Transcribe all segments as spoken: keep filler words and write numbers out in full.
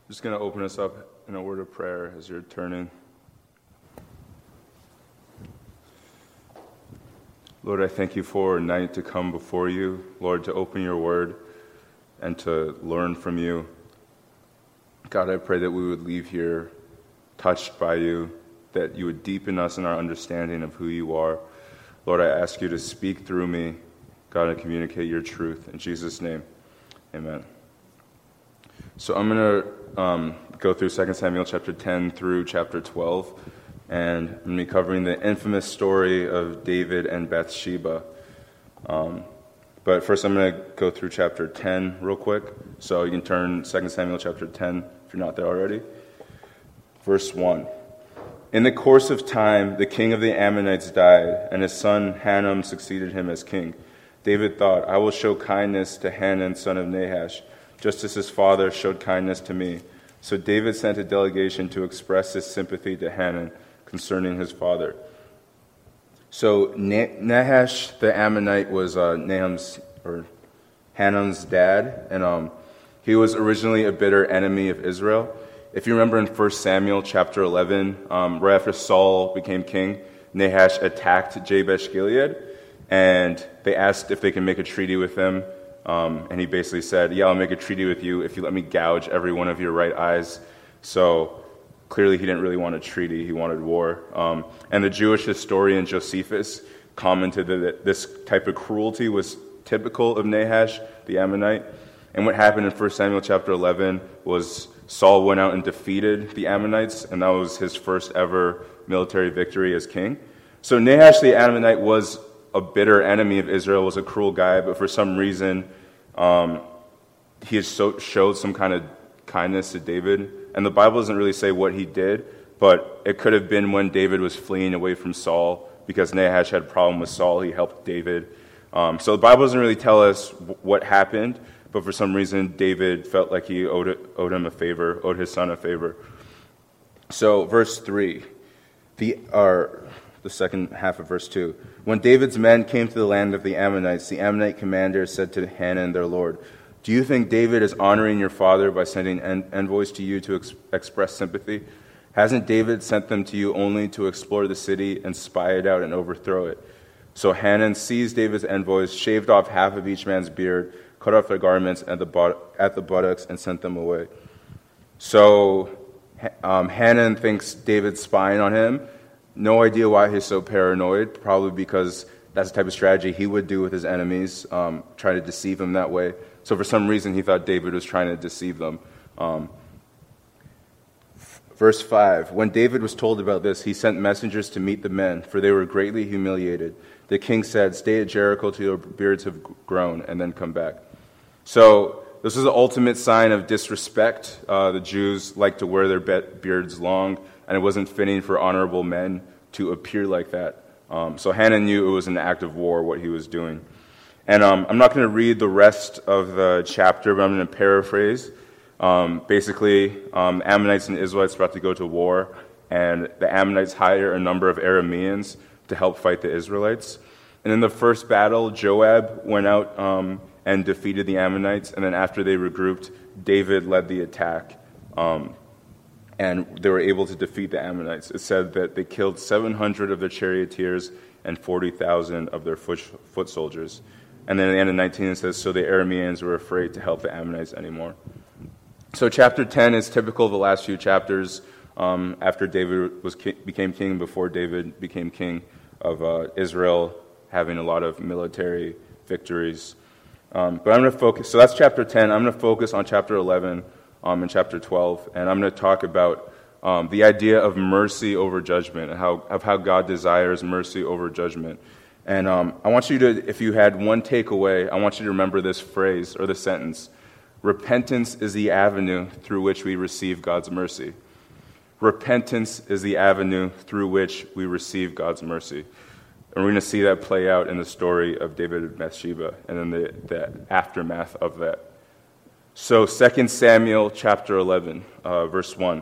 I'm just going to open us up in a word of prayer as you're turning. Lord, I thank you for a night to come before you, Lord, to open your word and to learn from you. God, I pray that we would leave here touched by you, that you would deepen us in our understanding of who you are. Lord, I ask you to speak through me, God, and communicate your truth. In Jesus' name, amen. So I'm going to um, go through Second Samuel chapter ten through chapter twelve, and I'm going to be covering the infamous story of David and Bathsheba. Um, but first I'm going to go through chapter ten real quick. So you can turn Second Samuel chapter ten if you're not there already. Verse one. In the course of time, the king of the Ammonites died, and his son Hanun succeeded him as king. David thought, I will show kindness to Hanun, son of Nahash, just as his father showed kindness to me. So David sent a delegation to express his sympathy to Hanun concerning his father. So Nahash the Ammonite was uh, Nahum's or Hanun's dad, and um, he was originally a bitter enemy of Israel. If you remember in First Samuel chapter eleven, um, right after Saul became king, Nahash attacked Jabesh Gilead, and they asked if they can make a treaty with him. Um, and he basically said, yeah, I'll make a treaty with you if you let me gouge every one of your right eyes. So clearly he didn't really want a treaty, he wanted war. Um, and the Jewish historian Josephus commented that this type of cruelty was typical of Nahash, the Ammonite. And what happened in First Samuel chapter eleven was Saul went out and defeated the Ammonites, and that was his first ever military victory as king. So Nahash the Ammonite was a bitter enemy of Israel, was a cruel guy, but for some reason um, he has so, showed some kind of kindness to David. And the Bible doesn't really say what he did, but it could have been when David was fleeing away from Saul, because Nahash had a problem with Saul, he helped David. Um, so the Bible doesn't really tell us w- what happened, but for some reason David felt like he owed, it, owed him a favor, owed his son a favor. So verse three, the or the second half of verse two. When David's men came to the land of the Ammonites, the Ammonite commander said to Hanun, their lord, do you think David is honoring your father by sending en- envoys to you to ex- express sympathy? Hasn't David sent them to you only to explore the city and spy it out and overthrow it? So Hanun seized David's envoys, shaved off half of each man's beard, cut off their garments at the, but- at the buttocks, and sent them away. So um, Hanun thinks David's spying on him. No idea why he's so paranoid, probably because that's the type of strategy he would do with his enemies, um, try to deceive them that way. So for some reason, he thought David was trying to deceive them. Um, verse five, when David was told about this, he sent messengers to meet the men, for they were greatly humiliated. The king said, stay at Jericho till your beards have grown, and then come back. So this is the ultimate sign of disrespect. Uh, the Jews like to wear their beards long, and it wasn't fitting for honorable men to appear like that. Um, so Hanun knew it was an act of war, what he was doing. And um, I'm not going to read the rest of the chapter, but I'm going to paraphrase. Um, basically, um, Ammonites and Israelites are about to go to war, and the Ammonites hire a number of Arameans to help fight the Israelites. And in the first battle, Joab went out um, and defeated the Ammonites, and then after they regrouped, David led the attack. Um, and they were able to defeat the Ammonites. It said that they killed seven hundred of their charioteers and forty thousand of their foot, foot soldiers. And then at the end of nineteen, it says, so the Arameans were afraid to help the Ammonites anymore. So chapter ten is typical of the last few chapters um, after David was ki- became king, before David became king of uh, Israel, having a lot of military victories. Um, but I'm going to focus, so that's chapter ten. I'm going to focus on chapter eleven um, and chapter twelve, and I'm going to talk about um, the idea of mercy over judgment, and how, of how God desires mercy over judgment. And um, I want you to, if you had one takeaway, I want you to remember this phrase or the sentence: repentance is the avenue through which we receive God's mercy. Repentance is the avenue through which we receive God's mercy. And we're going to see that play out in the story of David and Bathsheba, and then the, the aftermath of that. So Second Samuel chapter eleven, uh, verse one.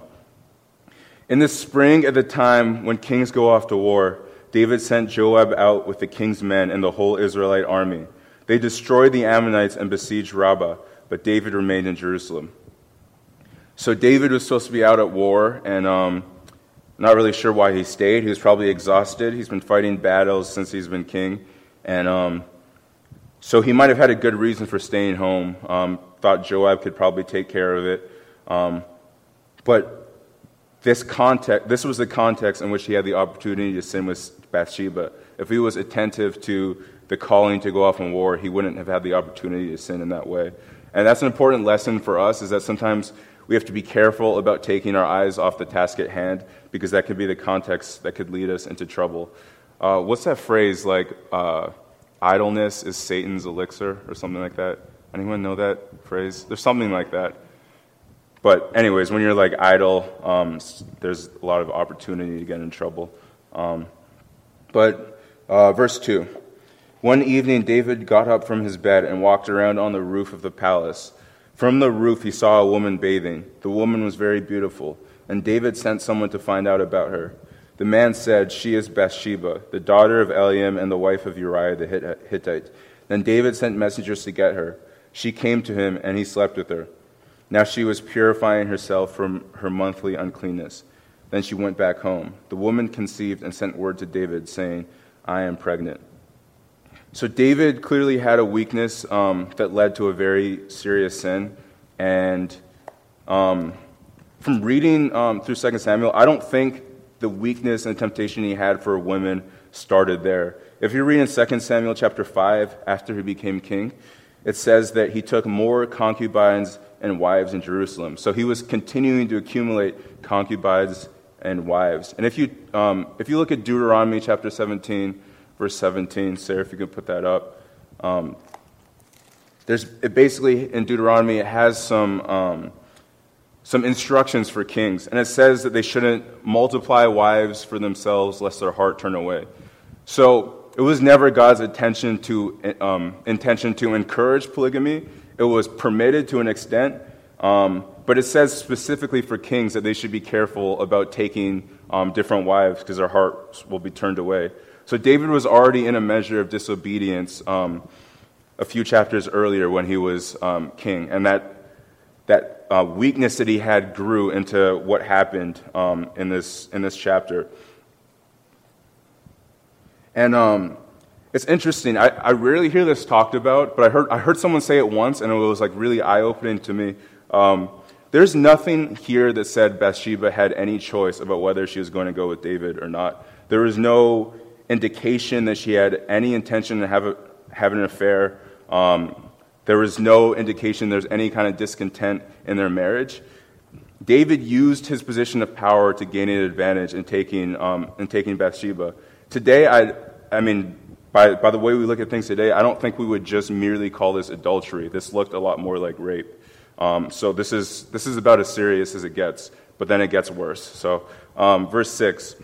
In the spring at the time when kings go off to war, David sent Joab out with the king's men and the whole Israelite army. They destroyed the Ammonites and besieged Rabbah, but David remained in Jerusalem. So David was supposed to be out at war, and um, not really sure why he stayed. He was probably exhausted. He's been fighting battles since he's been king, and um, so he might have had a good reason for staying home. Um, thought Joab could probably take care of it, um, but this context, this was the context in which he had the opportunity to sin with Bathsheba. If he was attentive to the calling to go off in war, he wouldn't have had the opportunity to sin in that way. And that's an important lesson for us, is that sometimes we have to be careful about taking our eyes off the task at hand, because that could be the context that could lead us into trouble. Uh, what's that phrase, like, uh, idleness is Satan's elixir, or something like that? Anyone know that phrase? There's something like that. But anyways, when you're like idle, um, there's a lot of opportunity to get in trouble. Um, but uh, verse two. One evening David got up from his bed and walked around on the roof of the palace. From the roof he saw a woman bathing. The woman was very beautiful, and David sent someone to find out about her. The man said, "She is Bathsheba, the daughter of Eliam and the wife of Uriah the Hittite." Then David sent messengers to get her. She came to him, and he slept with her. Now she was purifying herself from her monthly uncleanness. Then she went back home. The woman conceived and sent word to David, saying, "I am pregnant." So David clearly had a weakness um, that led to a very serious sin. And um, from reading um, through Second Samuel, I don't think the weakness and temptation he had for women started there. If you read in Second Samuel chapter five, after he became king, it says that he took more concubines and wives in Jerusalem. So he was continuing to accumulate concubines and wives. And if you um, if you look at Deuteronomy chapter seventeen, verse seventeen, Sarah, if you could put that up. Um, there's it basically in Deuteronomy it has some um, some instructions for kings, and it says that they shouldn't multiply wives for themselves lest their heart turn away. So it was never God's intention to um, intention to encourage polygamy. It was permitted to an extent, um, but it says specifically for kings that they should be careful about taking um, different wives because their hearts will be turned away. So David was already in a measure of disobedience um, a few chapters earlier when he was um, king, and that that uh, weakness that he had grew into what happened um, in this in this chapter. And um, it's interesting. I, I rarely hear this talked about, but I heard I heard someone say it once, and it was like really eye-opening to me. Um, there's nothing here that said Bathsheba had any choice about whether she was going to go with David or not. There was no indication that she had any intention to have a, have an affair. Um, there was no indication there's any kind of discontent in their marriage. David used his position of power to gain an advantage in taking um, in taking Bathsheba. Today, I I mean, by by the way we look at things today, I don't think we would just merely call this adultery. This looked a lot more like rape. Um, so this is this is about as serious as it gets, but then it gets worse. So um, verse six.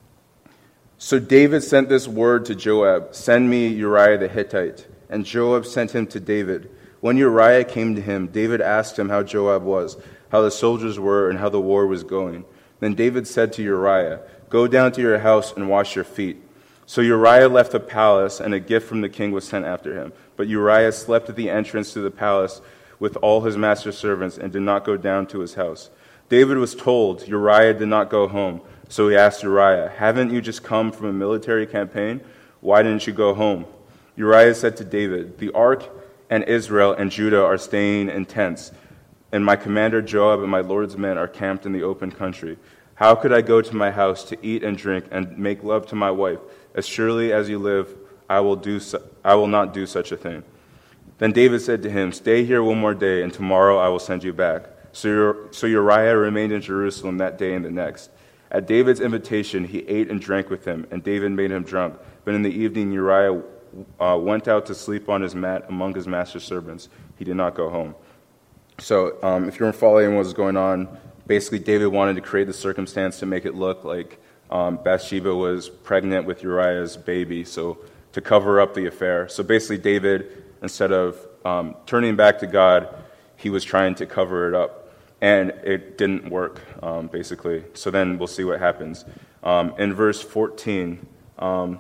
So David sent this word to Joab, "Send me Uriah the Hittite." And Joab sent him to David. When Uriah came to him, David asked him how Joab was, how the soldiers were, and how the war was going. Then David said to Uriah, "Go down to your house and wash your feet." So Uriah left the palace, and a gift from the king was sent after him. But Uriah slept at the entrance to the palace with all his master's servants and did not go down to his house. David was told Uriah did not go home. So he asked Uriah, "Haven't you just come from a military campaign? Why didn't you go home?" Uriah said to David, "The ark and Israel and Judah are staying in tents, and my commander Joab and my lord's men are camped in the open country. How could I go to my house to eat and drink and make love to my wife? As surely as you live, I will do. Su- I will not do such a thing." Then David said to him, "Stay here one more day, and tomorrow I will send you back." So, so Uriah remained in Jerusalem that day and the next. At David's invitation, he ate and drank with him, and David made him drunk. But in the evening, Uriah uh, went out to sleep on his mat among his master's servants. He did not go home. So um, if you're following what was going on, basically David wanted to create the circumstance to make it look like um, Bathsheba was pregnant with Uriah's baby, so to cover up the affair. So basically David, instead of um, turning back to God, he was trying to cover it up. And it didn't work, um, basically. So then we'll see what happens. Um, in verse fourteen, um,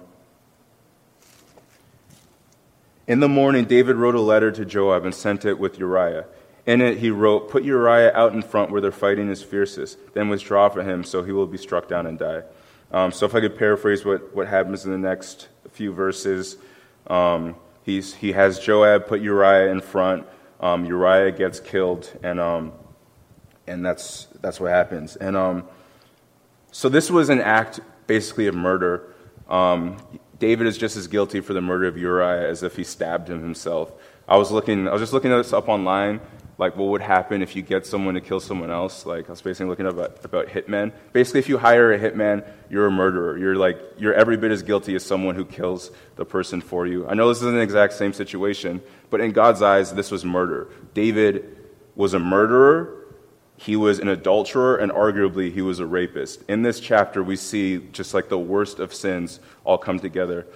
in the morning, David wrote a letter to Joab and sent it with Uriah. In it he wrote, "Put Uriah out in front where their fighting is fiercest, then withdraw from him so he will be struck down and die." Um, so if I could paraphrase what, what happens in the next few verses, um, he's, he has Joab put Uriah in front, um, Uriah gets killed, and um, and that's that's what happens. And um, so this was an act basically of murder. Um, David is just as guilty for the murder of Uriah as if he stabbed him himself. I was looking, I was just looking this up online, like what would happen if you get someone to kill someone else. Like I was basically looking up about, about hitmen. Basically, if you hire a hitman, you're a murderer. You're like you're every bit as guilty as someone who kills the person for you. I know this isn't the exact same situation, but in God's eyes, this was murder. David was a murderer. He was an adulterer, and arguably he was a rapist. In this chapter, we see just like the worst of sins all come together.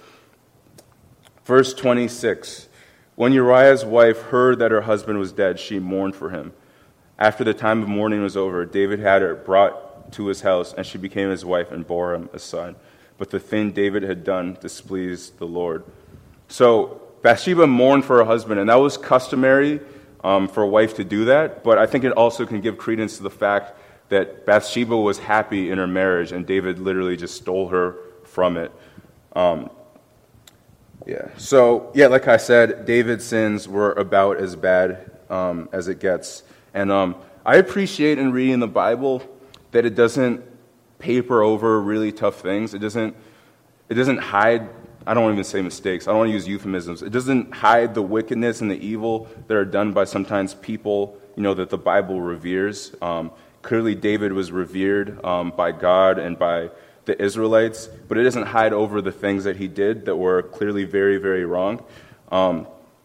Verse twenty-six. When Uriah's wife heard that her husband was dead, she mourned for him. After the time of mourning was over, David had her brought to his house, and she became his wife and bore him a son. But the thing David had done displeased the Lord. So Bathsheba mourned for her husband, and that was customary um, for a wife to do that. But I think it also can give credence to the fact that Bathsheba was happy in her marriage, and David literally just stole her from it. Um, Yeah. So, yeah, like I said, David's sins were about as bad um, as it gets. And um, I appreciate in reading the Bible that it doesn't paper over really tough things. It doesn't, it doesn't hide, I don't want to even say mistakes. I don't want to use euphemisms. It doesn't hide the wickedness and the evil that are done by sometimes people, you know, that the Bible reveres. Um, clearly, David was revered um, by God and by the Israelites, but it doesn't hide over the things that he did that were clearly very, very wrong. Um,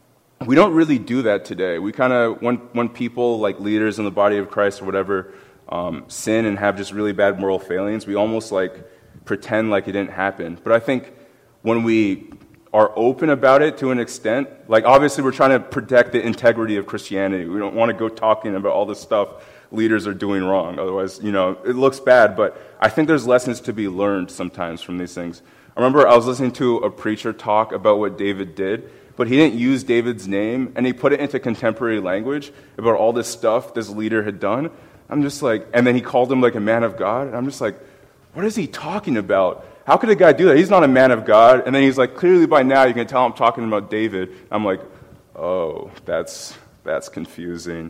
we don't really do that today. We kind of, when when people like leaders in the body of Christ or whatever um, sin and have just really bad moral failings, we almost like pretend like it didn't happen. But I think when we are open about it to an extent, like obviously we're trying to protect the integrity of Christianity. We don't want to go talking about all this stuff leaders are doing wrong. Otherwise, you know, it looks bad, but I think there's lessons to be learned sometimes from these things. I remember I was listening to a preacher talk about what David did, but he didn't use David's name, and he put it into contemporary language about all this stuff this leader had done. I'm just like, and then he called him like a man of God, and I'm just like, what is he talking about? How could a guy do that? He's not a man of God. And then he's like, clearly by now you can tell I'm talking about David. I'm like, oh, that's that's confusing.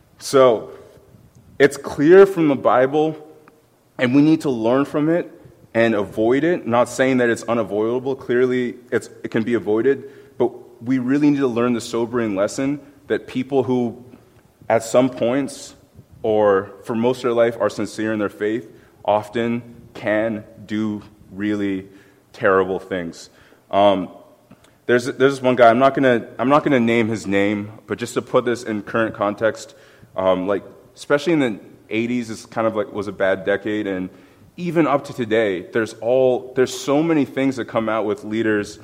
So it's clear from the Bible, and we need to learn from it and avoid it. Not saying that it's unavoidable. Clearly, it's, it can be avoided. But we really need to learn the sobering lesson that people who, at some points, or for most of their life, are sincere in their faith, often can do really terrible things. Um, there's there's one guy. I'm not gonna I'm not gonna name his name, but just to put this in current context, um, like. Especially in the eighties, it's kind of like was a bad decade, and even up to today, there's all there's so many things that come out with leaders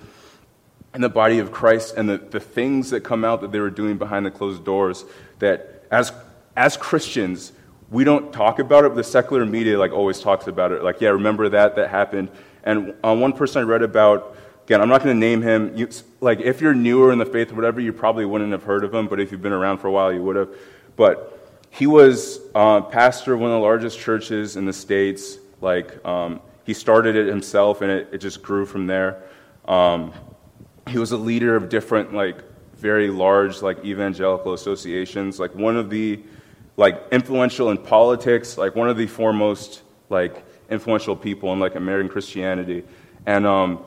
in the body of Christ, and the, the things that come out that they were doing behind the closed doors. That as as Christians, we don't talk about it, but the secular media like always talks about it. Like, yeah, remember that that happened. And uh, one person I read about, again, I'm not going to name him. You, like, if you're newer in the faith or whatever, you probably wouldn't have heard of him, but if you've been around for a while, you would have. But he was uh, pastor of one of the largest churches in the States. Like, um, he started it himself, and it, it just grew from there. Um, he was a leader of different, like, very large, like, evangelical associations. Like, one of the, like, influential in politics, like, one of the foremost, like, influential people in, like, American Christianity. And um,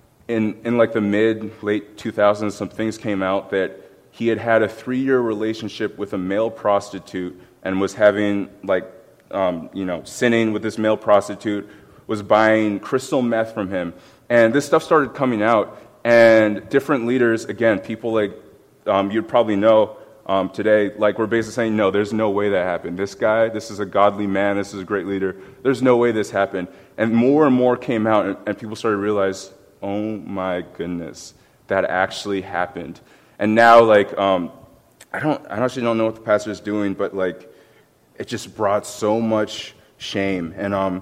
in, in, like, the mid, late two thousands, some things came out that he had had a three-year relationship with a male prostitute and was having, like, um, you know, sinning with this male prostitute, was buying crystal meth from him. And this stuff started coming out, and different leaders, again, people like um, you'd probably know um, today, like, were basically saying, no, there's no way that happened. This guy, this is a godly man, this is a great leader. There's no way this happened. And more and more came out, and, and people started to realize, oh my goodness, that actually happened. And now, like, um, I don't, I actually don't know what the pastor is doing, but like, it just brought so much shame. And um,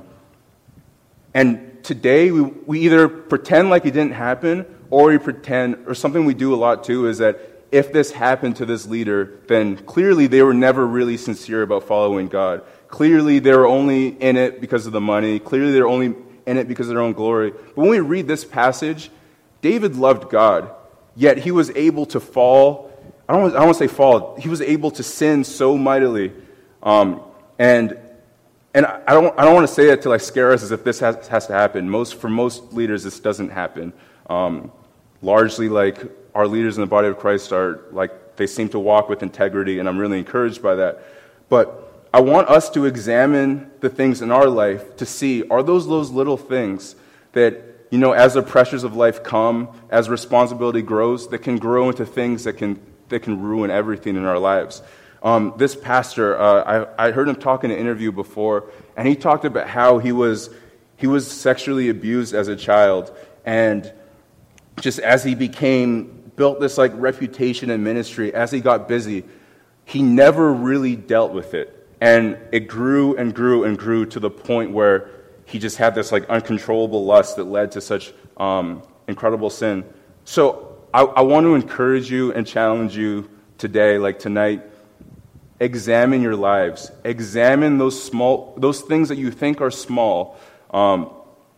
and today we we either pretend like it didn't happen, or we pretend, or something we do a lot too is that if this happened to this leader, then clearly they were never really sincere about following God. Clearly they were only in it because of the money. Clearly they were only in it because of their own glory. But when we read this passage, David loved God, yet he was able to fall. I don't, I don't want to say fall. He was able to sin so mightily. Um, and and I don't I don't want to say that to like scare us as if this has, has to happen. Most For most leaders, this doesn't happen. Um, largely, like, our leaders in the body of Christ are, like, they seem to walk with integrity, and I'm really encouraged by that. But I want us to examine the things in our life to see, are those those little things that, you know, as the pressures of life come, as responsibility grows, that can grow into things that can that can ruin everything in our lives. Um, this pastor, uh, I, I heard him talk in an interview before, and he talked about how he was he was sexually abused as a child, and just as he became built this like reputation in ministry, as he got busy, he never really dealt with it. And it grew and grew and grew to the point where he just had this like uncontrollable lust that led to such um, incredible sin. So I, I want to encourage you and challenge you today, like tonight, examine your lives. Examine those small, those things that you think are small. Um,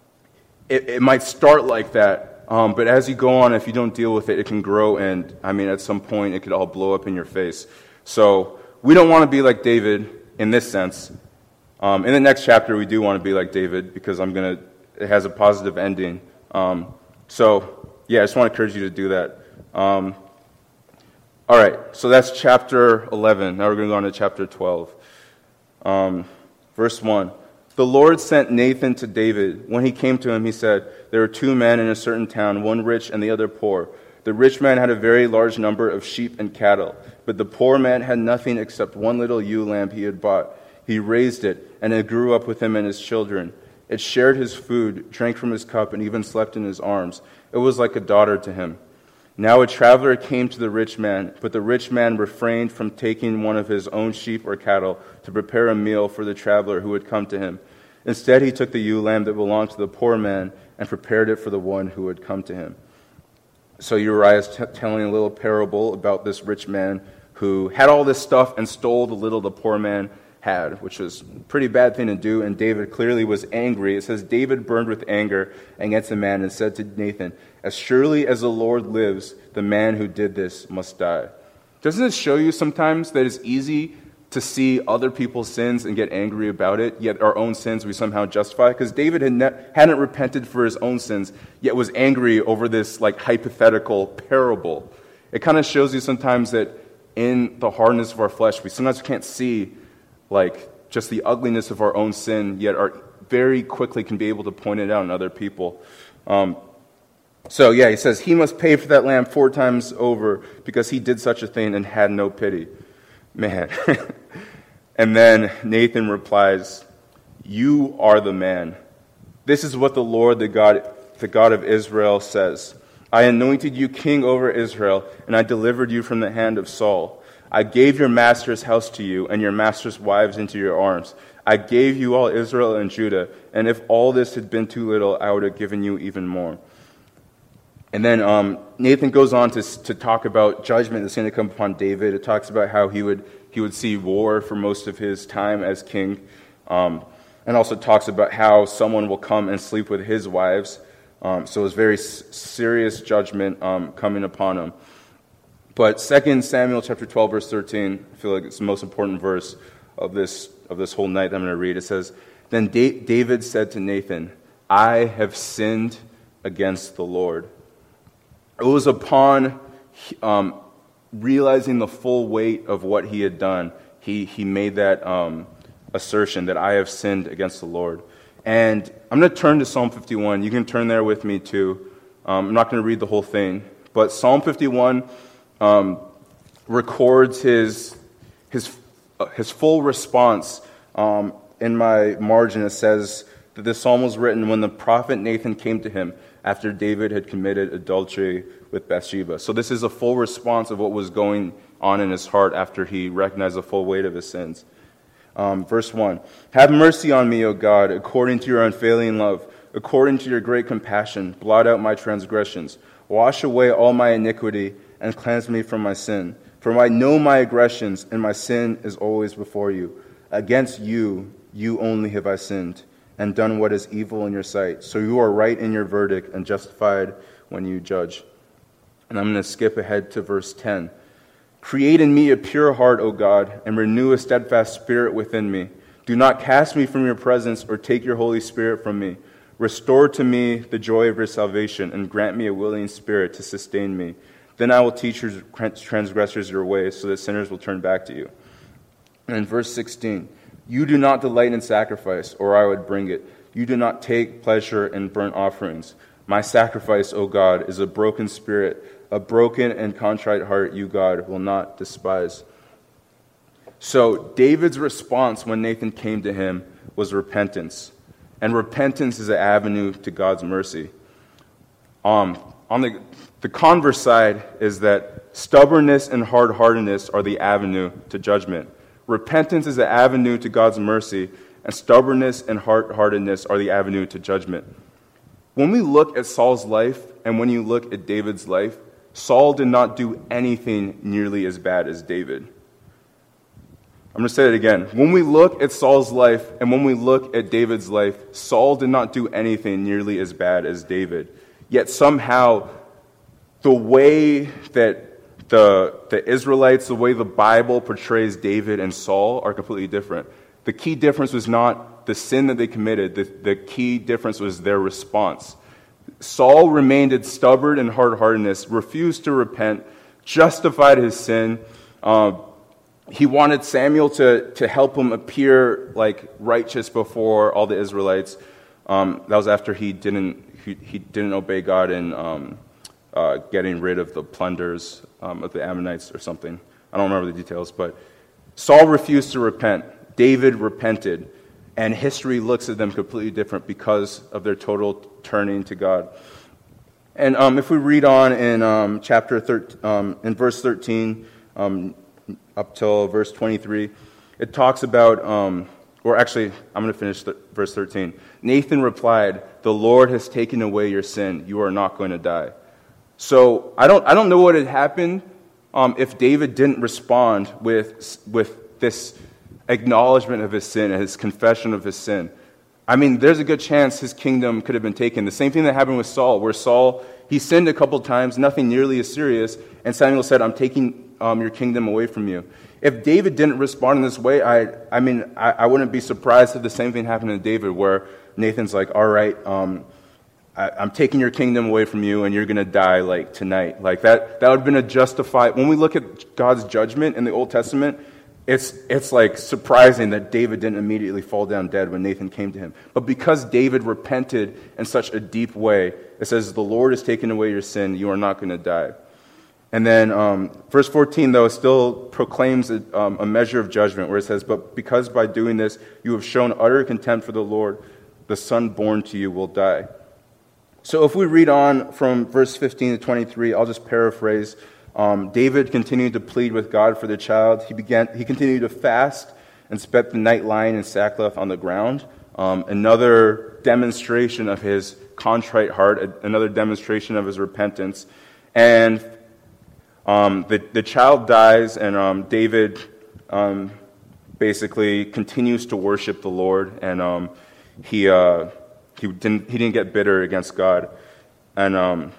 it, it might start like that. Um, but as you go on, if you don't deal with it, it can grow, and, I mean, at some point, it could all blow up in your face. So we don't want to be like David in this sense. Um, in the next chapter, we do want to be like David, because I'm going to, it has a positive ending. Um, so, yeah, I just want to encourage you to do that. Um, all right, so that's chapter eleven. Now we're going to go on to chapter twelve. Um, verse one. The Lord sent Nathan to David. When he came to him, he said, there were two men in a certain town, one rich and the other poor. The rich man had a very large number of sheep and cattle, but the poor man had nothing except one little ewe lamb he had bought. He raised it, and it grew up with him and his children. It shared his food, drank from his cup, and even slept in his arms. It was like a daughter to him. Now a traveler came to the rich man, but the rich man refrained from taking one of his own sheep or cattle to prepare a meal for the traveler who had come to him. Instead, he took the ewe lamb that belonged to the poor man and prepared it for the one who had come to him. So Uriah is t- telling a little parable about this rich man who had all this stuff and stole the little the poor man had, which was a pretty bad thing to do, and David clearly was angry. It says, David burned with anger against the man and said to Nathan, as surely as the Lord lives, the man who did this must die. Doesn't it show you sometimes that it's easy to see other people's sins and get angry about it, yet our own sins we somehow justify? Because David had ne- hadn't repented for his own sins, yet was angry over this like hypothetical parable. It kind of shows you sometimes that in the hardness of our flesh, we sometimes can't see like just the ugliness of our own sin, yet are very quickly can be able to point it out in other people. Um, so yeah, he says, he must pay for that lamb four times over because he did such a thing and had no pity. Man. And then Nathan replies, you are the man. This is what the Lord, the God, the God of Israel says. I anointed you king over Israel, and I delivered you from the hand of Saul. I gave your master's house to you, and your master's wives into your arms. I gave you all Israel and Judah, and if all this had been too little, I would have given you even more. And then um, Nathan goes on to to talk about judgment that's going to come upon David. It talks about how he would he would see war for most of his time as king, um, and also talks about how someone will come and sleep with his wives. Um, so it's very s- serious judgment um, coming upon him. But Second Samuel chapter twelve, verse thirteen, I feel like it's the most important verse of this of this whole night that I'm going to read. It says, Then da- David said to Nathan, I have sinned against the Lord. It was upon um, realizing the full weight of what he had done, he, he made that um, assertion that I have sinned against the Lord. And I'm going to turn to Psalm fifty-one. You can turn there with me too. Um, I'm not going to read the whole thing. But Psalm fifty-one um, records his, his, uh, his full response. Um, in my margin it says that this psalm was written when the prophet Nathan came to him after David had committed adultery with Bathsheba. So this is a full response of what was going on in his heart after he recognized the full weight of his sins. Um, verse one, have mercy on me, O God, according to your unfailing love, according to your great compassion, blot out my transgressions, wash away all my iniquity, and cleanse me from my sin. For I know my aggressions, and my sin is always before you. Against you, you only have I sinned, and done what is evil in your sight. So you are right in your verdict, and justified when you judge. And I'm going to skip ahead to verse ten. Create in me a pure heart, O God, and renew a steadfast spirit within me. Do not cast me from your presence, or take your Holy Spirit from me. Restore to me the joy of your salvation, and grant me a willing spirit to sustain me. Then I will teach your transgressors your ways, so that sinners will turn back to you. And in verse sixteen, you do not delight in sacrifice, or I would bring it. You do not take pleasure in burnt offerings. My sacrifice, O God, is a broken spirit. A broken and contrite heart, you, God, will not despise. So David's response when Nathan came to him was repentance. And repentance is an avenue to God's mercy. Um, on the, the converse side is that stubbornness and hard-heartedness are the avenue to judgment. Repentance is the avenue to God's mercy, and stubbornness and hard-heartedness are the avenue to judgment. When we look at Saul's life, and when you look at David's life, Saul did not do anything nearly as bad as David. I'm going to say it again. When we look at Saul's life and when we look at David's life, Saul did not do anything nearly as bad as David. Yet somehow, the way that the, the Israelites, the way the Bible portrays David and Saul are completely different. The key difference was not the sin that they committed. The, the key difference was their response. Saul remained stubborn and hard-heartedness, refused to repent, justified his sin. Uh, he wanted Samuel to, to help him appear like righteous before all the Israelites. Um, that was after he didn't he, he didn't obey God in um, uh, getting rid of the plunders um, of the Ammonites or something. I don't remember the details, but Saul refused to repent. David repented. And history looks at them completely different because of their total turning to God. And um, if we read on in um, chapter thirteen, um, in verse thirteen um, up till verse twenty-three, it talks about, um, or actually, I'm going to finish th- verse thirteen. Nathan replied, "The Lord has taken away your sin. You are not going to die." So I don't, I don't know what had happened um, if David didn't respond with with this acknowledgement of his sin and his confession of his sin. I mean, there's a good chance his kingdom could have been taken. The same thing that happened with Saul, where Saul, he sinned a couple times, nothing nearly as serious, and Samuel said, I'm taking um, your kingdom away from you. If David didn't respond in this way, I I mean, I, I wouldn't be surprised if the same thing happened to David, where Nathan's like, all right, um, I, I'm taking your kingdom away from you, and you're going to die, like, tonight. Like, that, that would have been a justified... When we look at God's judgment in the Old Testament, It's it's like surprising that David didn't immediately fall down dead when Nathan came to him. But because David repented in such a deep way, it says, the Lord has taken away your sin, you are not going to die. And then um, verse fourteen, though, still proclaims a, um, a measure of judgment, where it says, but because by doing this you have shown utter contempt for the Lord, the son born to you will die. So if we read on from verse fifteen to twenty-three, I'll just paraphrase. Um, David continued to plead with God for the child. He began. He continued to fast and spent the night lying in sackcloth on the ground. Um, another demonstration of his contrite heart, another demonstration of his repentance. And um, the, the child dies, and um, David um, basically continues to worship the Lord, and um, he uh, he didn't he didn't get bitter against God, and. Um,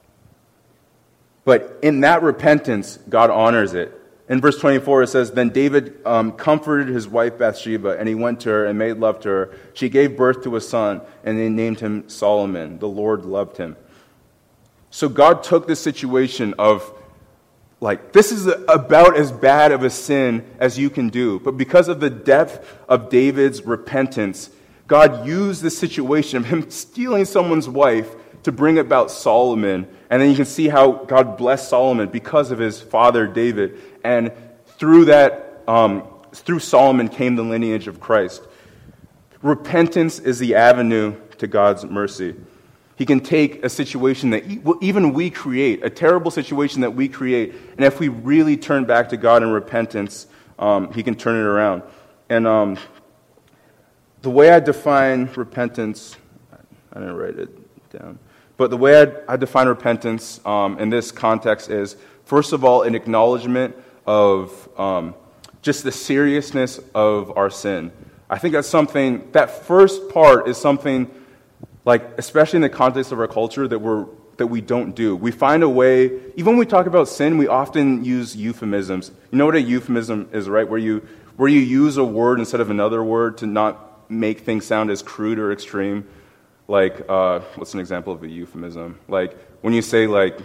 But in that repentance, God honors it. In verse twenty-four, it says, Then David um, comforted his wife Bathsheba, and he went to her and made love to her. She gave birth to a son, and they named him Solomon. The Lord loved him. So God took this situation of, like, this is about as bad of a sin as you can do. But because of the depth of David's repentance, God used the situation of him stealing someone's wife to bring about Solomon. And then you can see how God blessed Solomon because of his father David. And through that, um, through Solomon came the lineage of Christ. Repentance is the avenue to God's mercy. He can take a situation that even we create, a terrible situation that we create, and if we really turn back to God in repentance, um, He can turn it around. And um, the way I define repentance, I didn't write it down. But the way I, I define repentance um, in this context is First of all, an acknowledgement of um, just the seriousness of our sin. I think that's something, that first part is something, like, especially in the context of our culture, that we're that we don't do. We find a way, even when we talk about sin, we often use euphemisms. You know what a euphemism is, right? Where you where you use a word instead of another word to not make things sound as crude or extreme. Like, uh, what's an example of a euphemism? Like, when you say, like,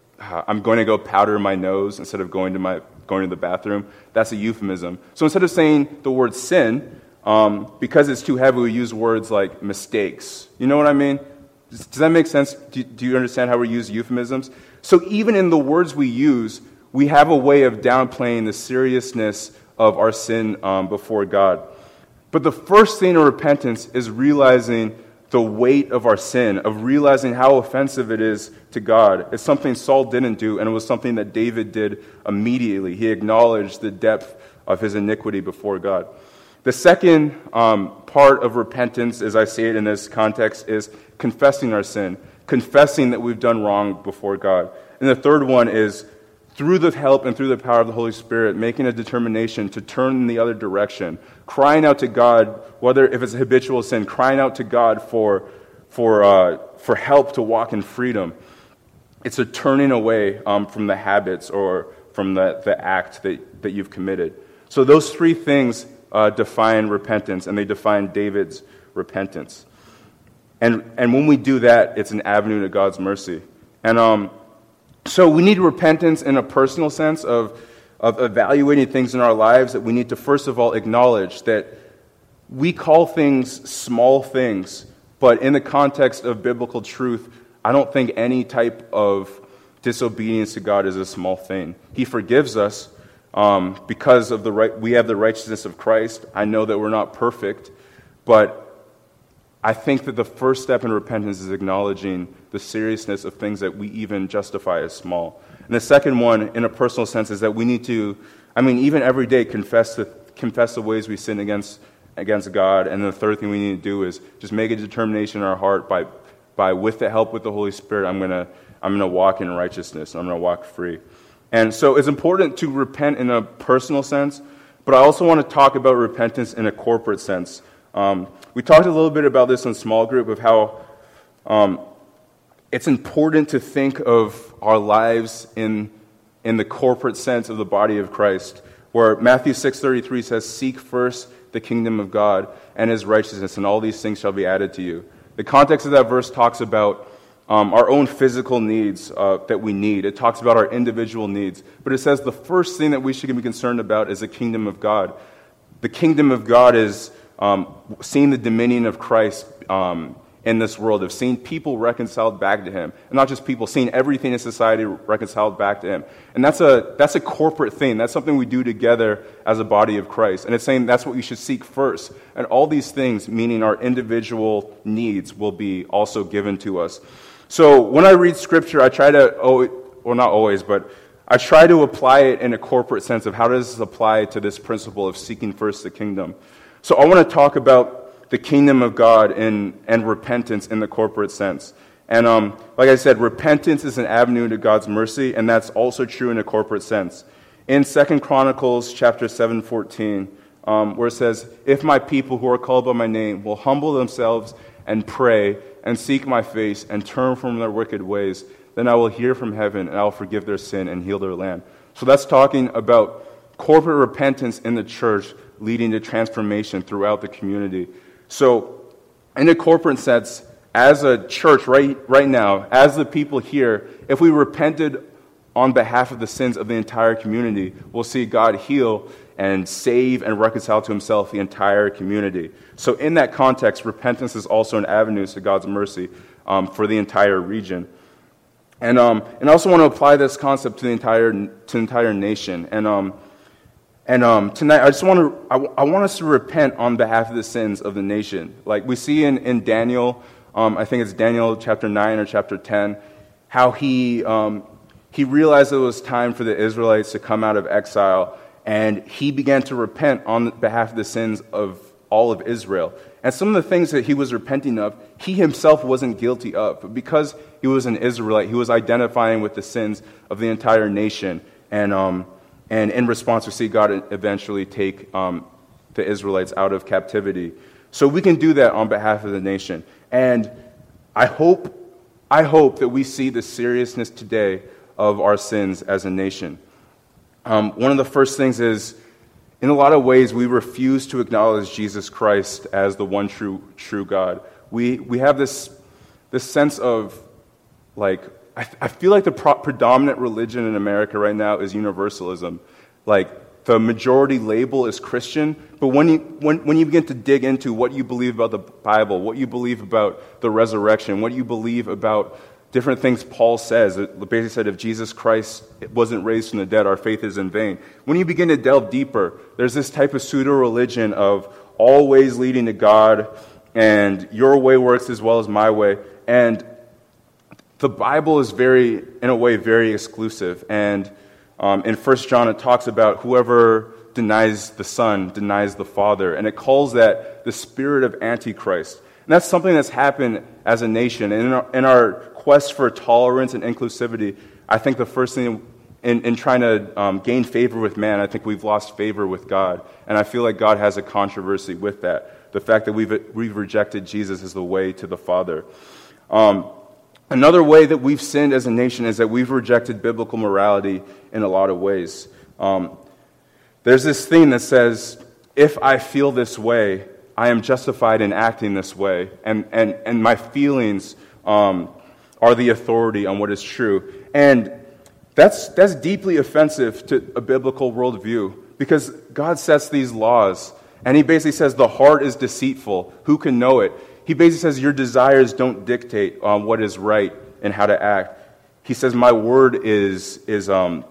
I'm going to go powder my nose instead of going to my going to the bathroom, that's a euphemism. So instead of saying the word sin, um, because it's too heavy, we use words like mistakes. You know what I mean? Does, does that make sense? Do, do you understand how we use euphemisms? So even in the words we use, we have a way of downplaying the seriousness of our sin um, before God. But the first thing in repentance is realizing the weight of our sin, of realizing how offensive it is to God. It's something Saul didn't do, and it was something that David did immediately. He acknowledged the depth of his iniquity before God. The second um, part of repentance, as I say it in this context, is confessing our sin, confessing that we've done wrong before God. And the third one is, through the help and through the power of the Holy Spirit, making a determination to turn in the other direction, crying out to God, whether if it's a habitual sin, crying out to God for for uh, for help to walk in freedom. It's a turning away um, from the habits or from the, the act that, that you've committed. So those three things uh, define repentance, and they define David's repentance. And and when we do that, it's an avenue to God's mercy. And um. So we need repentance in a personal sense of, of evaluating things in our lives, that we need to first of all acknowledge that we call things small things, but in the context of biblical truth, I don't think any type of disobedience to God is a small thing. He forgives us um, because of the right, we have the righteousness of Christ. I know that we're not perfect, but I think that the first step in repentance is acknowledging the seriousness of things that we even justify as small. And the second one, in a personal sense, is that we need to, I mean, even every day, confess the, confess the ways we sin against against God. And the third thing we need to do is just make a determination in our heart by, by with the help with the Holy Spirit, I'm gonna I'm gonna walk in righteousness, and I'm gonna walk free. And so it's important to repent in a personal sense, but I also want to talk about repentance in a corporate sense. Um, we talked a little bit about this in small group, of how um, it's important to think of our lives in in the corporate sense of the body of Christ, where Matthew six thirty-three says, "Seek first the kingdom of God and his righteousness, and all these things shall be added to you." The context of that verse talks about um, our own physical needs uh, that we need. It talks about our individual needs. But it says the first thing that we should be concerned about is the kingdom of God. The kingdom of God is Um, seeing the dominion of Christ um, in this world, of seeing people reconciled back to him. And not just people, seeing everything in society reconciled back to him. And that's a that's a corporate thing. That's something we do together as a body of Christ. And it's saying that's what we should seek first. And all these things, meaning our individual needs, will be also given to us. So when I read Scripture, I try to, oh, well, not always, but I try to apply it in a corporate sense of how does this apply to this principle of seeking first the kingdom. So I want to talk about the kingdom of God and, and repentance in the corporate sense. And um, like I said, repentance is an avenue to God's mercy, and that's also true in a corporate sense. In Second Chronicles chapter seven fourteen, um, where it says, "If my people who are called by my name will humble themselves and pray and seek my face and turn from their wicked ways, then I will hear from heaven and I will forgive their sin and heal their land." So that's talking about corporate repentance in the church, leading to transformation throughout the community. So, in a corporate sense, as a church right right now, as the people here, if we repented on behalf of the sins of the entire community, we'll see God heal and save and reconcile to himself the entire community. So in that context, repentance is also an avenue to God's mercy um, for the entire region. And um, and I also want to apply this concept to the entire to the entire nation. And um, And um, tonight, I just want to, I, I want us to repent on behalf of the sins of the nation. Like we see in, in Daniel, um, I think it's Daniel chapter nine or chapter ten, how he um, he realized it was time for the Israelites to come out of exile, and he began to repent on behalf of the sins of all of Israel. And some of the things that he was repenting of, he himself wasn't guilty of. But because he was an Israelite, he was identifying with the sins of the entire nation. And um, and in response, we see God eventually take um, the Israelites out of captivity. So we can do that on behalf of the nation. And I hope, I hope that we see the seriousness today of our sins as a nation. Um, one of the first things is, in a lot of ways, we refuse to acknowledge Jesus Christ as the one true true God. We we have this this sense of, like, I, I feel like the pro- predominant religion in America right now is universalism. Like, the majority label is Christian, but when you when when you begin to dig into what you believe about the Bible, what you believe about the resurrection, what you believe about different things Paul says, it basically said if Jesus Christ wasn't raised from the dead, our faith is in vain. When you begin to delve deeper, there's this type of pseudo-religion of all ways leading to God, and your way works as well as my way. And the Bible is very, in a way, very exclusive. And um, in First John, it talks about whoever denies the Son denies the Father. And it calls that the spirit of Antichrist. And that's something that's happened as a nation. And in our, in our quest for tolerance and inclusivity, I think the first thing in, in trying to um, gain favor with man, I think we've lost favor with God. And I feel like God has a controversy with that. The fact that we've, we've rejected Jesus as the way to the Father. Um, another way that we've sinned as a nation is that we've rejected biblical morality in a lot of ways. Um, there's this thing that says, if I feel this way, I am justified in acting this way, and, and, and my feelings um, are the authority on what is true. And that's that's deeply offensive to a biblical worldview, because God sets these laws, and he basically says the heart is deceitful. Who can know it? He basically says your desires don't dictate um, what is right and how to act. He says my word is is um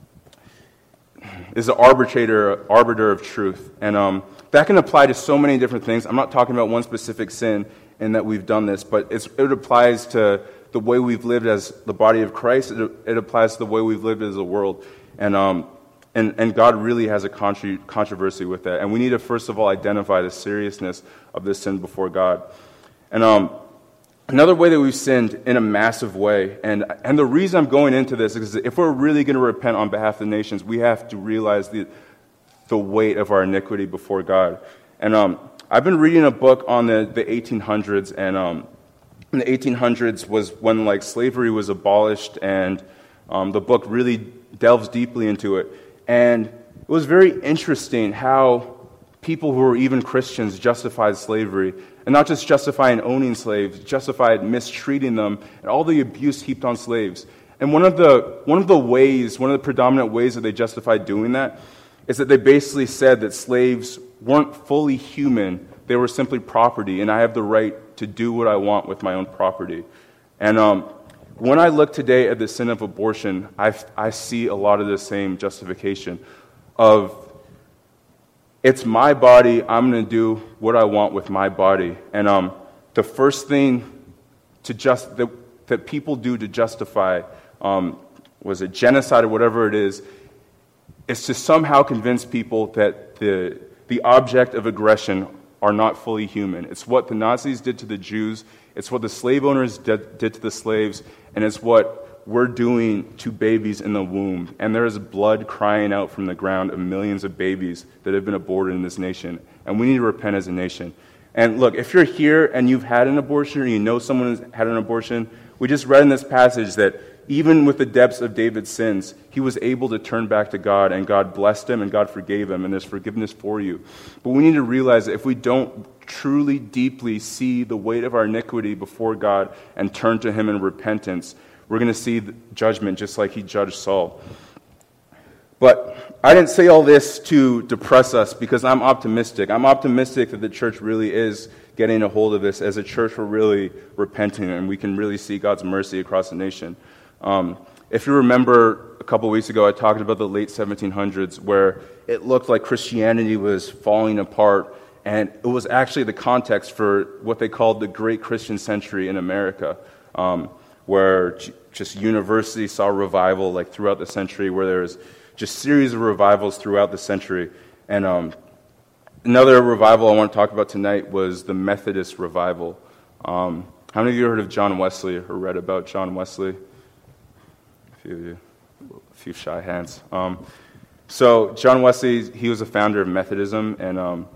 is the arbitrator arbiter of truth, and um. That can apply to so many different things. I'm not talking about one specific sin in that we've done this, but it's, it applies to the way we've lived as the body of Christ. It, it applies to the way we've lived as a world. And um, and, and God really has a contra- controversy with that. And we need to, first of all, identify the seriousness of this sin before God. And um, another way that we've sinned in a massive way, and, and the reason I'm going into this is if we're really going to repent on behalf of the nations, we have to realize the the weight of our iniquity before God. And um, I've been reading a book on the, the eighteen hundreds, and um, in the eighteen hundreds was when like slavery was abolished, and um, the book really delves deeply into it. And it was very interesting how people who were even Christians justified slavery, and not just justifying owning slaves, justified mistreating them, and all the abuse heaped on slaves. And one of the one of the ways, one of the predominant ways that they justified doing that is that they basically said that slaves weren't fully human, they were simply property, and I have the right to do what I want with my own property. And um, when I look today at the sin of abortion, I, I see a lot of the same justification of, it's my body, I'm going to do what I want with my body. And um, the first thing to just that, that people do to justify, um, was it genocide or whatever it is, is to somehow convince people that the the object of aggression are not fully human. It's what the Nazis did to the Jews, it's what the slave owners did, did to the slaves, and it's what we're doing to babies in the womb. And there is blood crying out from the ground of millions of babies that have been aborted in this nation, and we need to repent as a nation. And look, if you're here and you've had an abortion, or you know someone who's had an abortion, we just read in this passage that even with the depths of David's sins, he was able to turn back to God, and God blessed him, and God forgave him, and there's forgiveness for you. But we need to realize that if we don't truly, deeply see the weight of our iniquity before God and turn to him in repentance, we're going to see judgment just like he judged Saul. But I didn't say all this to depress us, because I'm optimistic. I'm optimistic that the church really is getting a hold of this. As a church, we're really repenting, and we can really see God's mercy across the nation. Um, if you remember a couple weeks ago, I talked about the late seventeen hundreds, where it looked like Christianity was falling apart, and it was actually the context for what they called the Great Christian Century in America, um, where j- just universities saw revival like throughout the century, where there was just series of revivals throughout the century. And um, Another revival I want to talk about tonight was the Methodist revival. Um, how many of you heard of John Wesley or read about John Wesley? A few of you, a few shy hands. Um, so John Wesley, he was a founder of Methodism, and um,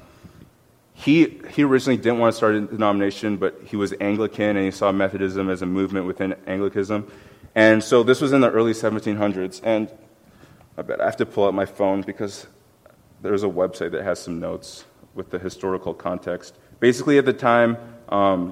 he he originally didn't want to start a denomination, but he was Anglican, and he saw Methodism as a movement within Anglicanism. And so this was in the early seventeen hundreds, and I bet I have to pull out my phone because there's a website that has some notes with the historical context. Basically, at the time, um,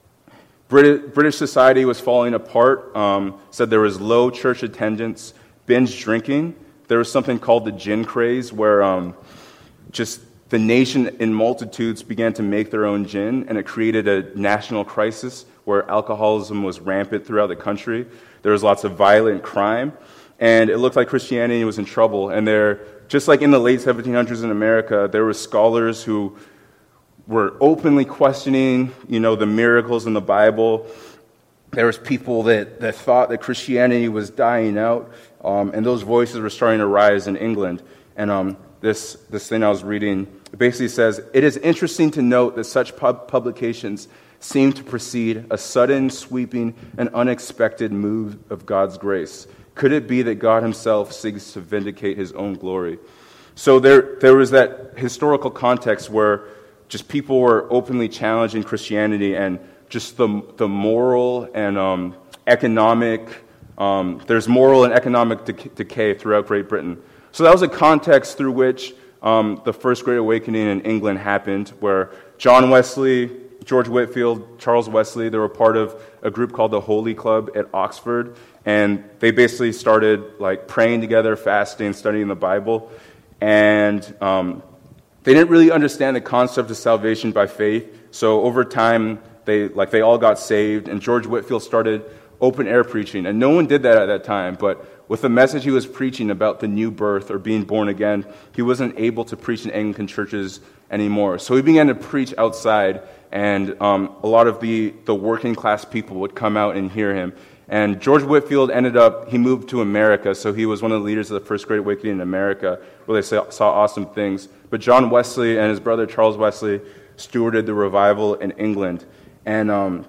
Brit- British society was falling apart. Um, said there was low church attendance, binge drinking. There was something called the gin craze, where um, just the nation in multitudes began to make their own gin, and it created a national crisis where alcoholism was rampant throughout the country. There was lots of violent crime, and it looked like Christianity was in trouble. And there, just like in the late seventeen hundreds in America, there were scholars who were openly questioning, you know, the miracles in the Bible. There was people that, that thought that Christianity was dying out, um, and those voices were starting to rise in England. And um, this this thing I was reading, it basically says, "It is interesting to note that such pub- publications seem to precede a sudden, sweeping, and unexpected move of God's grace. Could it be that God himself seeks to vindicate his own glory?" So there, there was that historical context where just people were openly challenging Christianity, and just the the moral and um, economic, um, there's moral and economic dec- decay throughout Great Britain. So that was a context through which um, the First Great Awakening in England happened, where John Wesley, George Whitefield, Charles Wesley, they were part of a group called the Holy Club at Oxford, and they basically started like praying together, fasting, studying the Bible, and um, they didn't really understand the concept of salvation by faith. So over time, they like they all got saved, and George Whitefield started open air preaching, and no one did that at that time. But with the message he was preaching about the new birth or being born again, he wasn't able to preach in Anglican churches anymore. So he began to preach outside, and um, a lot of the, the working class people would come out and hear him. And George Whitefield ended up, he moved to America, so he was one of the leaders of the First Great Awakening in America, where they saw, saw awesome things. But John Wesley and his brother Charles Wesley stewarded the revival in England. And um,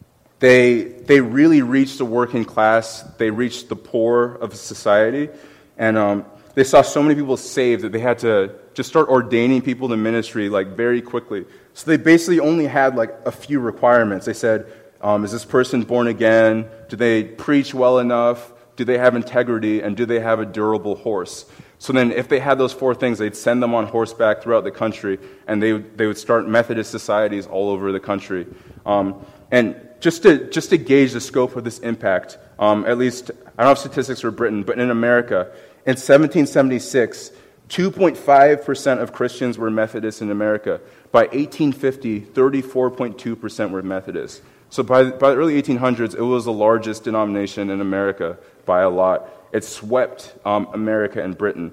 they they really reached the working class. They reached the poor of society. And um, they saw so many people saved that they had to just start ordaining people to ministry like very quickly. So they basically only had like a few requirements. They said, um, is this person born again? Do they preach well enough? Do they have integrity? And do they have a durable horse? So then if they had those four things, they'd send them on horseback throughout the country, and they, they would start Methodist societies all over the country. Um, and just to just to gauge the scope of this impact, um, at least, I don't have statistics for Britain, but in America, in seventeen seventy-six, two point five percent of Christians were Methodists in America. By eighteen fifty, thirty-four point two percent were Methodists. So by, by the early eighteen hundreds, it was the largest denomination in America by a lot. It swept um, America and Britain.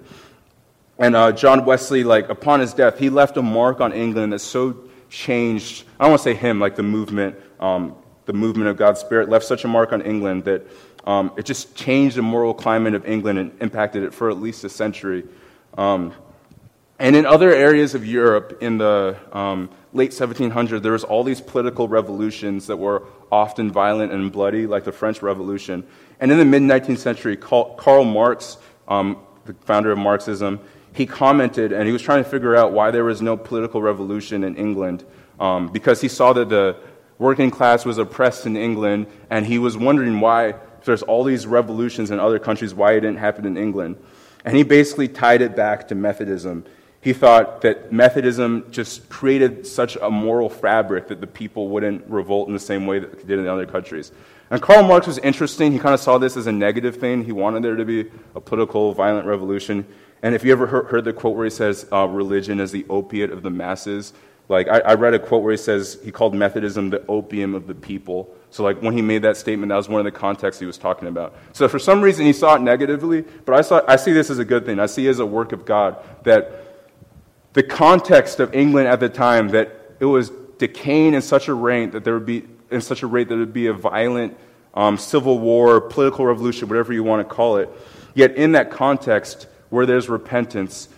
And uh, John Wesley, like upon his death, he left a mark on England that so changed, I don't want to say him, like the movement, um, the movement of God's Spirit left such a mark on England that um, it just changed the moral climate of England and impacted it for at least a century. Um, and in other areas of Europe in the um, late seventeen hundreds, there was all these political revolutions that were often violent and bloody, like the French Revolution. And in the mid-nineteenth century, Karl Marx, um, the founder of Marxism, he commented, and he was trying to figure out why there was no political revolution in England, um, because he saw that the working class was oppressed in England, and he was wondering why, if there's all these revolutions in other countries, why it didn't happen in England. And he basically tied it back to Methodism. He thought that Methodism just created such a moral fabric that the people wouldn't revolt in the same way that they did in the other countries. And Karl Marx was interesting. He kind of saw this as a negative thing. He wanted there to be a political, violent revolution. And if you ever heard, heard the quote where he says, uh, religion is the opiate of the masses, like I, I read a quote where he says he called Methodism the opium of the people. So like when he made that statement, that was one of the contexts he was talking about. So for some reason he saw it negatively, but I saw I see this as a good thing. I see it as a work of God, that the context of England at the time, that it was decaying in such a rate that there would be in such a rate that it would be a violent um, civil war, political revolution, whatever you want to call it. Yet in that context, where there's repentance,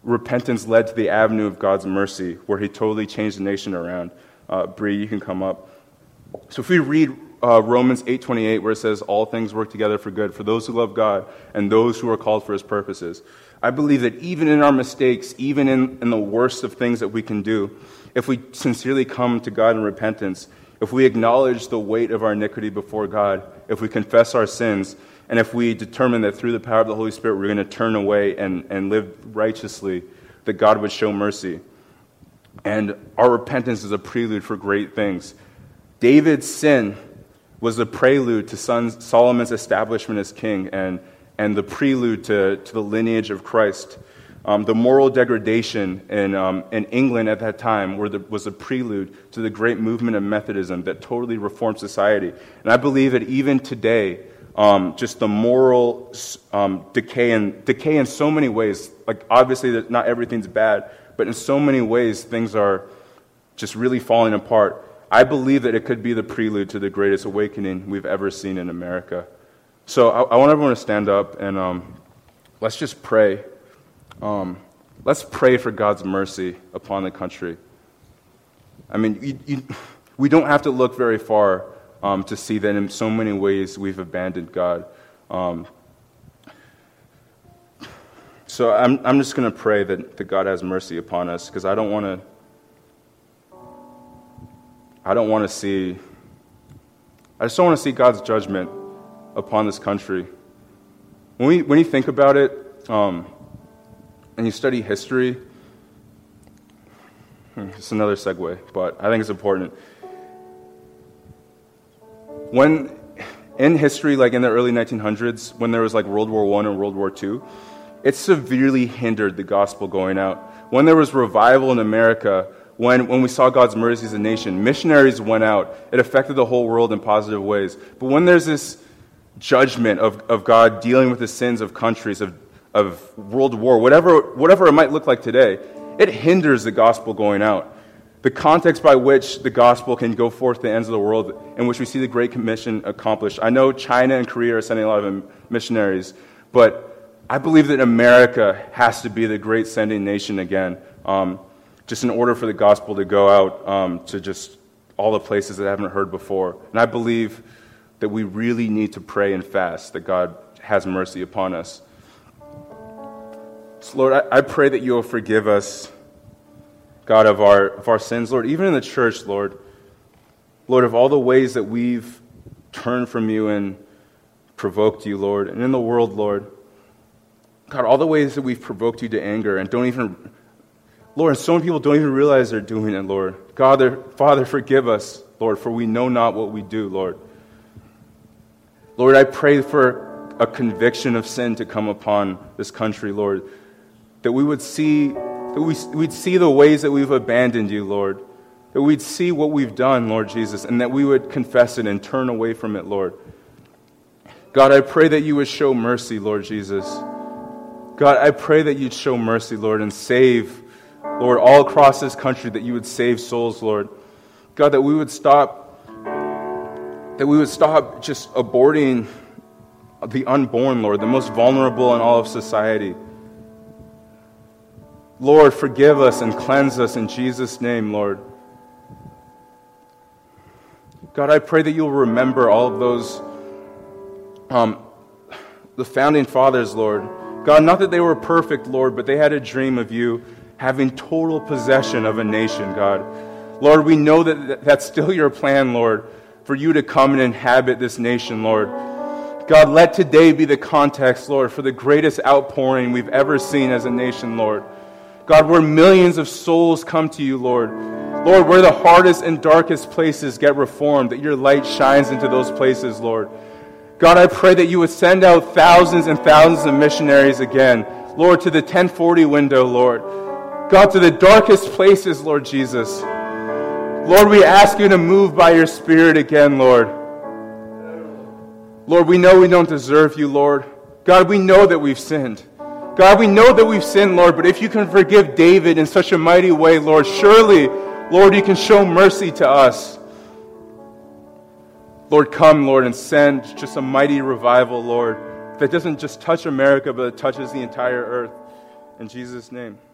repentance led to the avenue of God's mercy, where he totally changed the nation around. Uh, Bree, you can come up. So if we read uh, Romans eight twenty-eight, where it says, all things work together for good for those who love God and those who are called for his purposes. I believe that even in our mistakes, even in, in the worst of things that we can do, if we sincerely come to God in repentance, if we acknowledge the weight of our iniquity before God, if we confess our sins, and if we determine that through the power of the Holy Spirit we're going to turn away and, and live righteously, that God would show mercy. And our repentance is a prelude for great things. David's sin was the prelude to son, Solomon's establishment as king, and, and the prelude to, to the lineage of Christ. Um, the moral degradation in, um, in England at that time were the, was a prelude to the great movement of Methodism that totally reformed society. And I believe that even today, um, just the moral um, decay, in, decay in so many ways, like obviously that not everything's bad, but in so many ways things are just really falling apart. I believe that it could be the prelude to the greatest awakening we've ever seen in America. So I, I want everyone to stand up and um, let's just pray. Um, let's pray for God's mercy upon the country. I mean, you, you, we don't have to look very far um, to see that in so many ways we've abandoned God. Um, so I'm, I'm just going to pray that, that God has mercy upon us, because I don't want to. I don't want to see. I just don't want to see God's judgment upon this country. When we when you think about it. Um, And you study history, it's another segue, but I think it's important. When, in history, like in the early nineteen hundreds, when there was like World War One and World War Two, it severely hindered the gospel going out. When there was revival in America, when, when we saw God's mercy as a nation, missionaries went out. It affected the whole world in positive ways. But when there's this judgment of, of God dealing with the sins of countries, of of world war, whatever whatever it might look like today, it hinders the gospel going out. The context by which the gospel can go forth to the ends of the world, in which we see the Great Commission accomplished. I know China and Korea are sending a lot of missionaries, but I believe that America has to be the great sending nation again, um, just in order for the gospel to go out um, to just all the places that I haven't heard before. And I believe that we really need to pray and fast that God has mercy upon us. So Lord, I, I pray that you will forgive us, God, of our of our sins, Lord, even in the church, Lord. Lord, of all the ways that we've turned from you and provoked you, Lord, and in the world, Lord. God, all the ways that we've provoked you to anger and don't even, Lord, and so many people don't even realize they're doing it, Lord. God, Father, forgive us, Lord, for we know not what we do, Lord. Lord, I pray for a conviction of sin to come upon this country, Lord. That we would see, that we, we'd see the ways that we've abandoned you, Lord. That we'd see what we've done, Lord Jesus, and that we would confess it and turn away from it, Lord. God, I pray that you would show mercy, Lord Jesus. God, I pray that you'd show mercy, Lord, and save, Lord, all across this country, that you would save souls, Lord. God, that we would stop, that we would stop just aborting the unborn, Lord, the most vulnerable in all of society. Lord, forgive us and cleanse us in Jesus' name, Lord. God, I pray that you'll remember all of those, um, the founding fathers, Lord. God, not that they were perfect, Lord, but they had a dream of you having total possession of a nation, God. Lord, we know that that's still your plan, Lord, for you to come and inhabit this nation, Lord. God, let today be the context, Lord, for the greatest outpouring we've ever seen as a nation, Lord. God, where millions of souls come to you, Lord. Lord, where the hardest and darkest places get reformed, that your light shines into those places, Lord. God, I pray that you would send out thousands and thousands of missionaries again, Lord, to the ten forty window, Lord. God, to the darkest places, Lord Jesus. Lord, we ask you to move by your Spirit again, Lord. Lord, we know we don't deserve you, Lord. God, we know that we've sinned. God, we know that we've sinned, Lord, but if you can forgive David in such a mighty way, Lord, surely, Lord, you can show mercy to us. Lord, come, Lord, and send just a mighty revival, Lord, that doesn't just touch America, but it touches the entire earth. In Jesus' name.